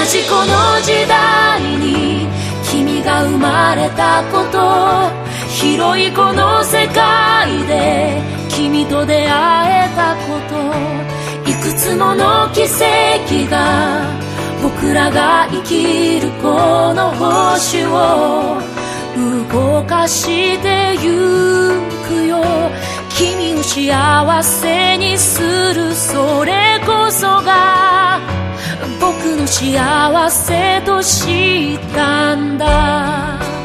じこの時代に君が生まれたこと、広いこの世界で君と出会えたこと、いくつもの奇跡が僕らが生きるこの星を動かしてゆくよ。君を幸せにする、それこそが僕の幸せと知ったんだ。